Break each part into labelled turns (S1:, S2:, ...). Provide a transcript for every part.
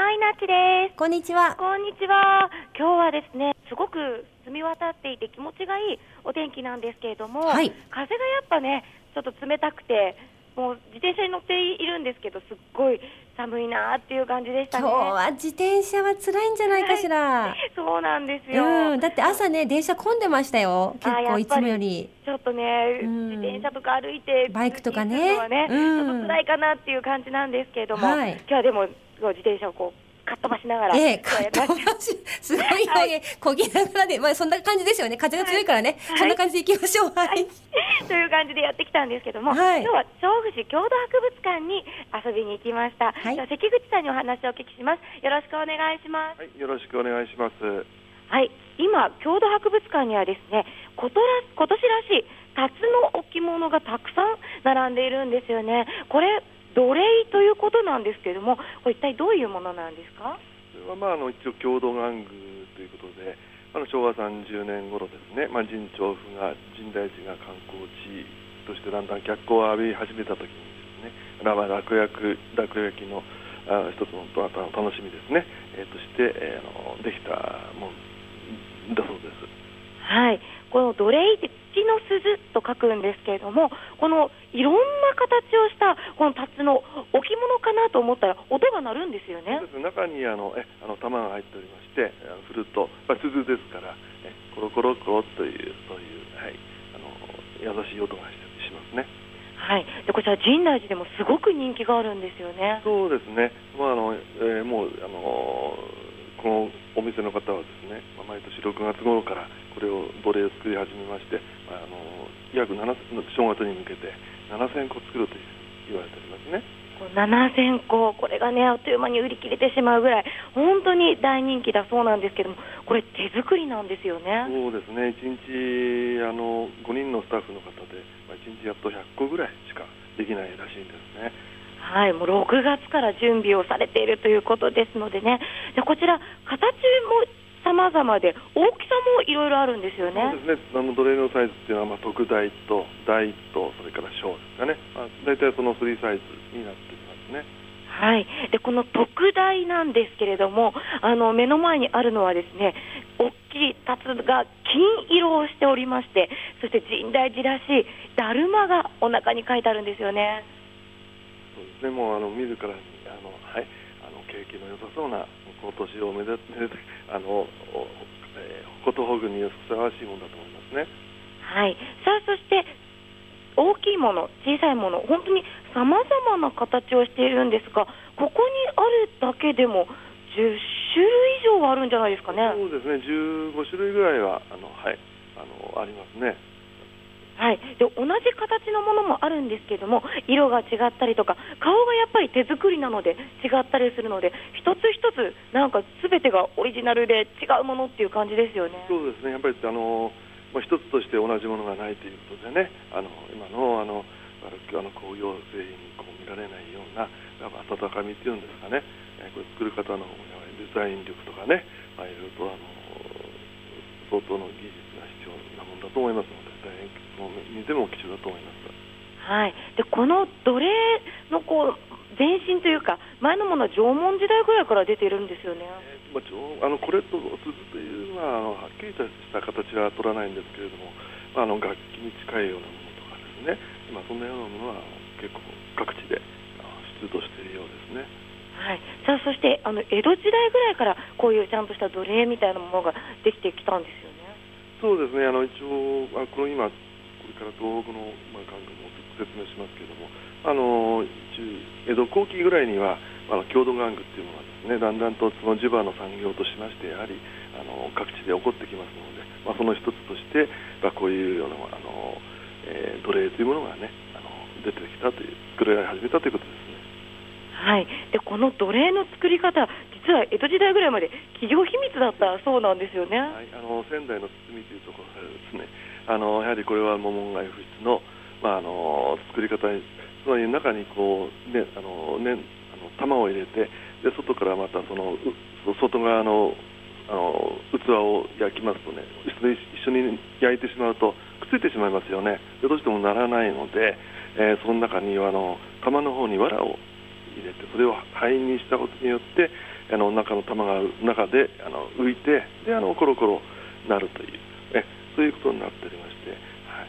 S1: はい、なっちです。
S2: こんにちは。
S1: こんにちは。今日はですね、すごく澄み渡っていて気持ちがいいお天気なんですけれども、
S2: はい。
S1: 風がやっぱね、ちょっと冷たくて、もう自転車に乗っているんですけど、すっごい寒いなっていう感じでしたね。
S2: 今日は自転車は辛いんじゃないかしら。
S1: そうなんですよ。
S2: だって朝ね、電車混んでましたよ。結構いつもより。
S1: ちょっとね、自転車とか歩いて
S2: バイクとかね、
S1: 通勤するのはね、ちょっと辛いかなっていう感じなんですけれども、
S2: はい、
S1: 今日はでも自転車をこうかっ飛ばしながら、
S2: かっ飛ばし、すごい表現、こぎながらで、まあそんな感じですよね。風が強いからね、そんな感じで行きましょう。はい。
S1: という感じでやってきたんですけども、今日は調布市郷土博物館に遊びに行きました。では関口さんにお話をお聞きします。よろしくお願いします。
S3: はい、よろしくお願いします。
S1: はい、今郷土博物館にはですね、今年らしいタツの置物がたくさん並んでいるんですよね。これ土鈴ということなんですけれども、これ一体どういうものなんですか？
S3: これは一応郷土玩具ということで、昭和30年頃ですね、神調布が深大寺が観光地としてだんだん脚光を浴び始めた時にですね、落焼きの一つの楽しみですね、としてできたものだそうです。
S1: はい、この土鈴って土の鈴と書くんですけれども、このいろんな形をしたこのタツの置物かなと思ったら音が鳴るんですよね。
S3: そうです。中に玉が入っておりまして、振ると、鈴ですから、コロコロコロというそういう、はい、優しい音がしますね。
S1: はい、でこちら深大寺でもすごく人気があるんですよね。
S3: そうですね。もうこのお店の方はですね、毎年6月頃からこれを土鈴を作り始めまして、約正月に向けて7000個作るという言われておりますね。
S1: 7000個、これがねあっという間に売り切れてしまうぐらい本当に大人気だそうなんですけども、これ手作りなんですよね。
S3: そうですね。1日5人のスタッフの方で、1日やっと100個ぐらいしかできないらしいんですね。
S1: はい、もう6月から準備をされているということですのでね。でこちら形も様々で大きさもいろいろあるんですよね。
S3: そうですね。土鈴のサイズっていうのは特大と大とそれから小ですかね。大体その3サイズになっていますね。
S1: はい、でこの特大なんですけれども、目の前にあるのはですね、大きいタツが金色をしておりまして、そして深大寺らしいだるまがお腹に書いてあるんですよね。
S3: そうですね。もう見るからにはい、景気の良さそうな今年をめでてことほぐにふさわしいものだと思いますね。
S1: はい。さあそして大きいもの、小さいもの、本当にさまざまな形をしているんですが、ここにあるだけでも10種類以上はあるんじゃないですかね。
S3: そうですね。15種類ぐらいははい、ありますね。
S1: はい、で同じ形のものもあるんですけれども、色が違ったりとか、顔がやっぱり手作りなので違ったりするので、一つ一つなんか全てがオリジナルで違うものっていう感じですよね。
S3: そうですね。やっぱり一つとして同じものがないということでね、今の工業製品に見られないような温かみっていうんですかね、これ作る方のデザイン力とかね、いろいろと相当の技術が必要なものだと思いますので、大変見ても貴重だと思います。
S1: はい、でこの土鈴の前身というか前のものは縄文時代ぐらいから出ているんですよね。
S3: これと鈴というのははっきりとした形は取らないんですけれども、楽器に近いようなものとかですね、そんなようなものは結構各地で出土しているようですね。
S1: はい、さあそして江戸時代ぐらいからこういうちゃんとした土鈴みたいなものができてきたんですよね。
S3: そうですね。一応これから東北の関係も説明しますけれども、江戸後期ぐらいには郷土玩具っていうのはですね、だんだんとその地場の産業としましてやはり各地で起こってきますので、その一つとしてこういうような土鈴というものがね出てきたという作られ始めたということですね。
S1: はい、でこの土鈴の作り方、実は江戸時代ぐらいまで企業秘密だったそうなんですよね。
S3: はい、仙台の堤というところでですね、やはりこれはモモンガイフ質の、作り方に、つまり中に玉を入れて、で外からまたその外側の器を焼きますとね、一緒に焼いてしまうとくっついてしまいますよね。でどうしてもならないので、その中に玉の方に藁を入れて、それを灰にしたことによって、 中の玉が中で浮いて、でコロコロなるという、そういうことになっておりまして、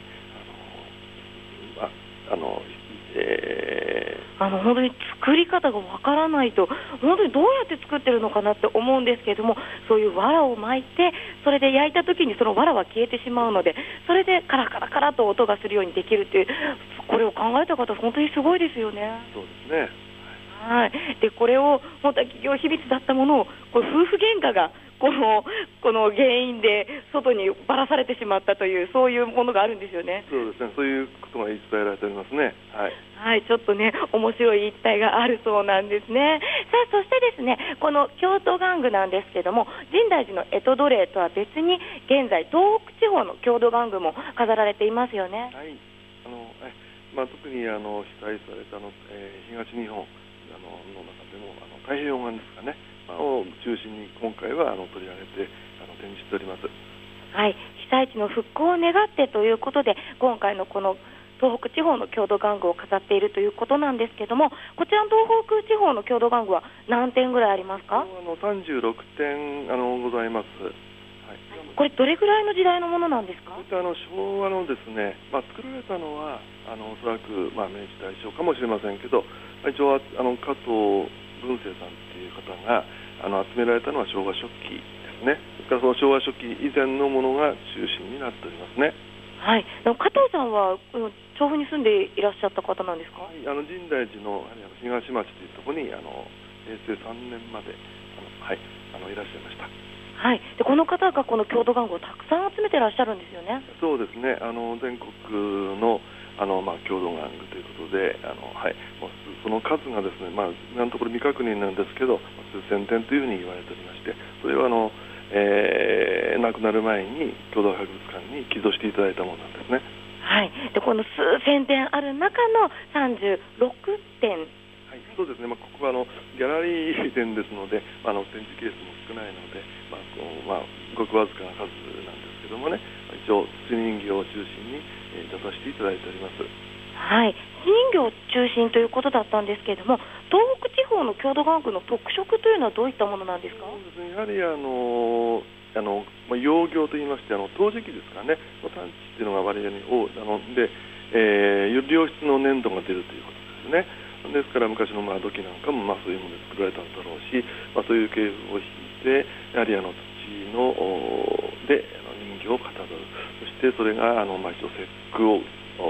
S1: 本当に作り方がわからないと、本当にどうやって作ってるのかなって思うんですけれども、そういう藁を巻いて、それで焼いた時にその藁は消えてしまうので、それでカラカラカラと音がするようにできるっていう、これを考えた方本当にすごいですよね。
S3: そうですね。
S1: はい。でこれを本当は企業秘密だったものを、これ夫婦喧嘩がこの原因で外にばらされてしまったという、そういうものがあるんですよね。
S3: そうですね。そういうことが言い伝えられておりますね。はい。
S1: はい、ちょっとね、面白い一体があるそうなんですね。さあ、そしてですね、この京都玩具なんですけども、深大寺の干支土鈴とは別に、現在東北地方の郷土玩具も飾られていますよね。
S3: はい。特に被災された東日本の中でも太平洋側ですかね、を中心に今回は取り上げて展示しております。
S1: はい、被災地の復興を願ってということで、今回のこの東北地方の郷土玩具を飾っているということなんですけども、こちらの東北地方の郷土玩具は何点ぐらいありますか
S3: ？36点ございます。はい、
S1: これどれぐらいの時代のものなんですか？
S3: 昭和のですね、作られたのはおそらく明治大正かもしれませんけど、一応加藤文生さんという方が集められたのは昭和初期ですね。ですからその昭和初期以前のものが中心になっておりますね。はい。
S1: 加藤さんは調布に住んでいらっしゃった方なんですか？
S3: はい、深大寺の東町というところに平成3年までいらっしゃいました。
S1: はい。でこの方がこの郷土玩具をたくさん集めてらっしゃるんですよね。
S3: そうですね。全国の郷土玩具ということで、もうその数がですね、今のところ未確認なんですけど、数千点というふうに言われておりまして、それは亡くなる前に郷土博物館に寄贈していただいたものなんですね。
S1: はい。でこの数千点ある中の36点。
S3: はい、そうですね。ここはギャラリー展ですので、展示ケースも少ないので、ごくわずかな数なんですけどもね、一応土人形を中心に出させていただいております。
S1: はい、土人形中心ということだったんですけれども、東北地方の郷土玩具の特色というのはどういったものなんですか？
S3: そうですね。やはり養業といいまして陶磁器ですかねの産地っていうのが割合に多いで、良質の粘土が出るということですね。ですから昔の土器なんかもそういうもので作られたんだろうし、そういう系譜を引いてやはり土ので人形をかたどる、そしてそれが一応節句を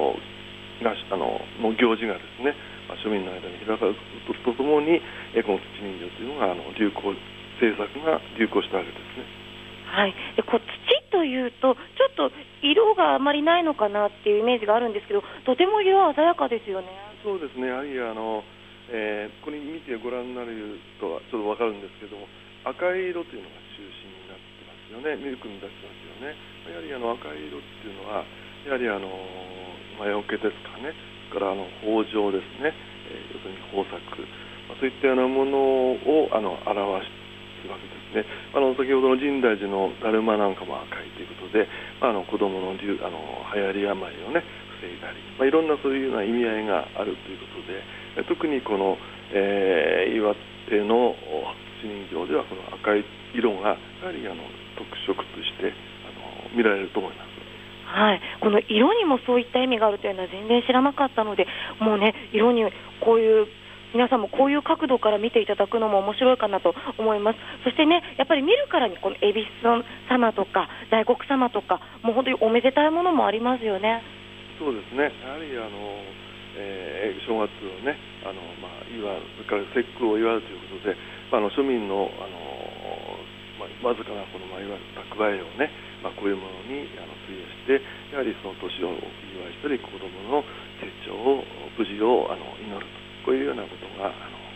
S3: の行事がですね、庶民の間に開かれるとともにこの土人形というのが制作が流行したわけですね。
S1: はい。で土というとちょっと色があまりないのかなっていうイメージがあるんですけど、とても色鮮やかですよね。
S3: そうですね。やはりここに見てご覧になるとはちょっと分かるんですけども、赤い色というのが中心になってますよね。ミルクに出してますよね。やはり赤い色っていうのはやはり魔除けですかね。それから豊穣ですね。要するに豊作、そういったようなものを表すわけですね。先ほどの深大寺のだるまなんかも赤いということで、子供の流行り病をね防いだり、いろんなそういうような意味合いがあるということで、特にこの、岩手の土人形ではこの赤い色がやはり特色として見られると思います。
S1: はい、この色にもそういった意味があるというのは全然知らなかったので、もうね、色にこういう皆さんもこういう角度から見ていただくのも面白いかなと思います。そしてね、やっぱり見るからにこの恵比寿様とか大黒様とか、もう本当におめでたいものもありますよね。
S3: そうですね。やはり正月をね祝う、それから節句を祝うということで、庶民のわずかなこのいわゆる蓄えをね、こういうものに費やして、やはりその年をお祝いしたり、子どもの成長を無事を祈ると、こういうようなことが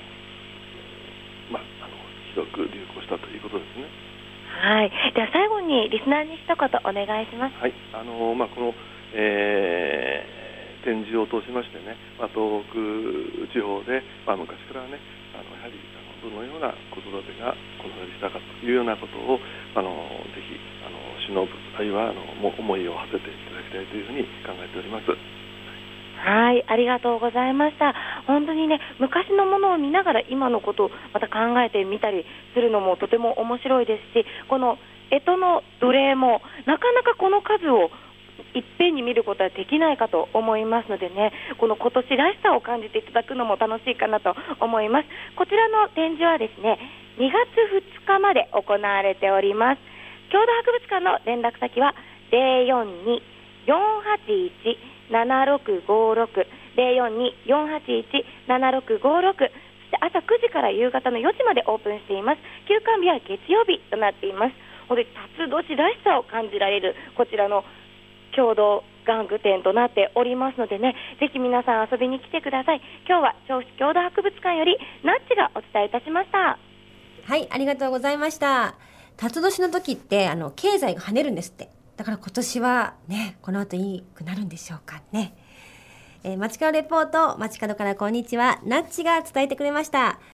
S3: 広く流行したということですね。
S1: はい。では最後にリスナーに一言お願いします。
S3: はい。この、展示を通しましてね、東北地方で、昔からねやはりどのような子育てがこのようにしたかというようなことをぜひ忍ぶ、あるいは思いを馳せていただきたいというふうに考えております。
S1: はい、ありがとうございました。 本当にね、昔のものを見ながら今のことをまた考えてみたりするのもとても面白いですし、この干支の奴隷もなかなかこの数をいっぺんに見ることはできないかと思いますのでね、この今年らしさを感じていただくのも楽しいかなと思います。こちらの展示はですね、2月2日まで行われております。郷土博物館の連絡先は042-481-7656 042-481-7656、そして朝9時から夕方の4時までオープンしています。休館日は月曜日となっています。これ辰年らしさを感じられるこちらの郷土玩具店となっておりますのでね、ぜひ皆さん遊びに来てください。今日は銚子郷土博物館よりナッチがお伝えいたしました。
S2: はい、ありがとうございました。辰年の時って経済が跳ねるんですって。だから今年はね、この後いいくなるんでしょうかね。街角レポート、街角からこんにちは、ナッチが伝えてくれました。